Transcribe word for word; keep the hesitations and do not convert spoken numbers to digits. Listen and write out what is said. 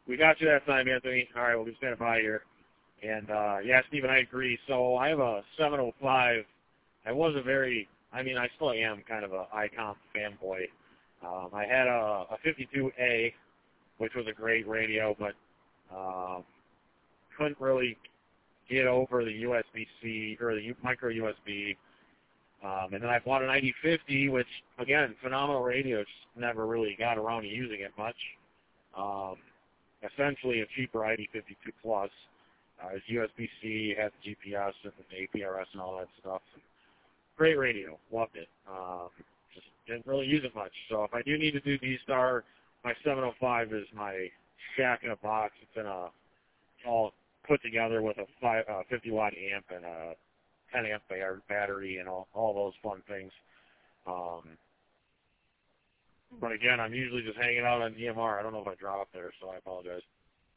We got you that time, Anthony. All right, we'll be standing by here. And, uh, yeah, Stephen, I agree. So I have a seven oh five. I was a very, I mean, I still am kind of a Icom fanboy. Um, I had a, a fifty-two A, which was a great radio, but um, couldn't really get over the U S B C or the U- micro U S B. Um, and then I bought an I D fifty, which, again, phenomenal radio, just never really got around to using it much. Um, essentially a cheaper I D fifty-two Plus. Uh, it's U S B C, has G P S and A P R S and all that stuff. Great radio, loved it. Um, just didn't really use it much. So if I do need to do D-Star, my seven oh five is my shack in a box. It's in a all put together with a five, uh, fifty watt amp and a ten amp battery and all, all those fun things. Um, but again, I'm usually just hanging out on D M R. I don't know if I dropped there, so I apologize.